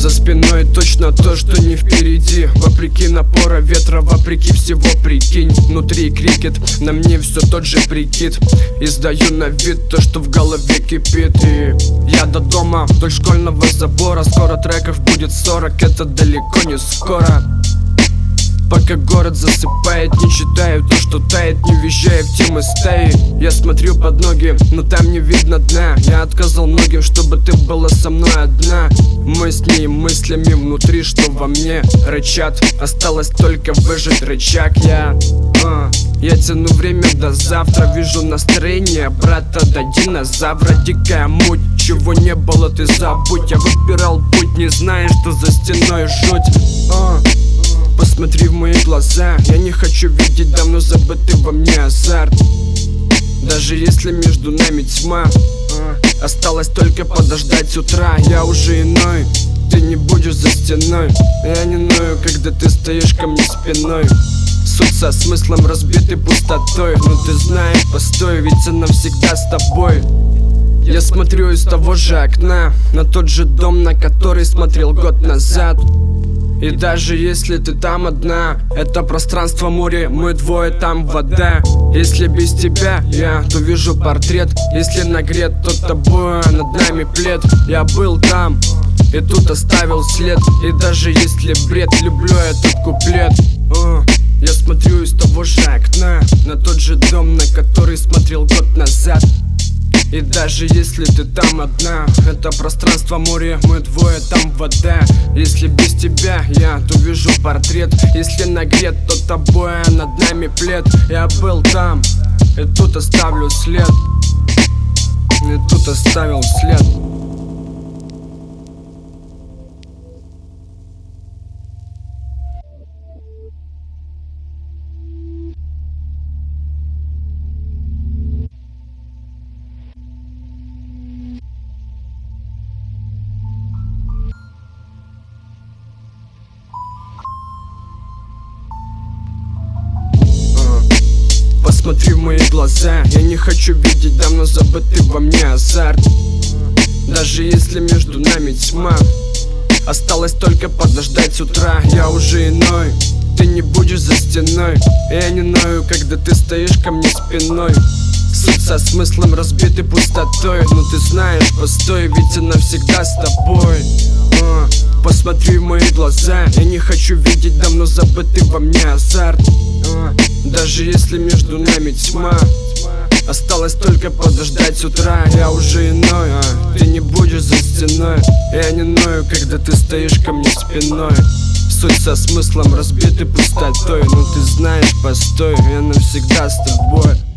За спиной точно то, что не впереди. Вопреки напора ветра, вопреки всего, прикинь. Внутри крикет, на мне все тот же прикид. Издаю на вид то, что в голове кипит. И я до дома вдоль школьного забора. Скоро треков будет 40, это далеко не скоро. Пока город засыпает, не читаю то, что тает, не въезжая в темы стаи. Я смотрю под ноги, но там не видно дна. Я отказал многим, чтобы ты была со мной одна. Мысли мыслями внутри, что во мне рычат. Осталось только выжать рычаг. Я тяну время до завтра. Вижу настроение брата до динозавра. Дикая муть, чего не было, ты забудь. Я выбирал путь, не зная, что за стеной жуть. Посмотри в мои глаза, я не хочу видеть давно забытый во мне азарт. Даже если между нами тьма, осталось только подождать утра. Я уже иной, ты не будешь за стеной. Я не ною, когда ты стоишь ко мне спиной. Суть со смыслом разбитой пустотой. Но ты знаешь, постой, ведь она всегда с тобой. Я смотрю из того же окна на тот же дом, на который смотрел год назад. И даже если ты там одна, это пространство море, мы двое, там вода. Если без тебя я, то вижу портрет. Если нагрет, то тобой, а над нами плед. Я был там, и тут оставил след. И даже если бред, люблю этот куплет. Я смотрю из того же окна на тот же дом, на который смотрел год назад. И даже если ты там одна, это пространство море, мы двое, там вода. Если без тебя я, то вижу портрет. Если нагрет, то тобой, а над нами плед. Я был там, и тут оставлю след. И тут оставил след. Посмотри в мои глаза, я не хочу видеть давно забытый во мне азарт. Даже если между нами тьма, осталось только подождать утра. Я уже иной, ты не будешь за стеной. Я не ною, когда ты стоишь ко мне спиной. Суть со смыслом разбитой пустотой. Но ты знаешь, постой, ведь она всегда с тобой. Посмотри в мои глаза, я не хочу видеть давно забытый во мне азарт. Даже если между нами тьма, осталось только подождать утра. Я уже иной, ты не будешь за стеной. Я не ною, когда ты стоишь ко мне спиной. Суть со смыслом разбитой пустотой. Но ты знаешь, постой, я навсегда с тобой.